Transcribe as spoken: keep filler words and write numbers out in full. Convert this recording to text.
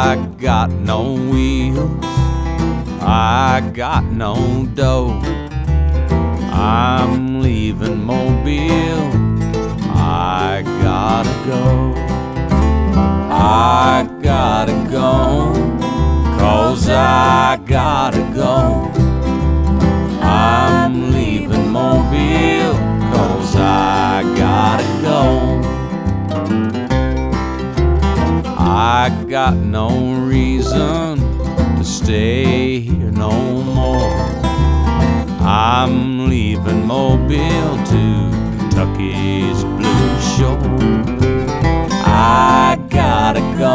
I got no wheels, I got no dough. I'm leaving Mobile, I gotta go. I gotta go, 'cause I gotta go. I'm leaving Mobile, 'cause I gotta go. I got no reason to stay here no more. I'm leaving Mobile to Kentucky's blue shore. I gotta go.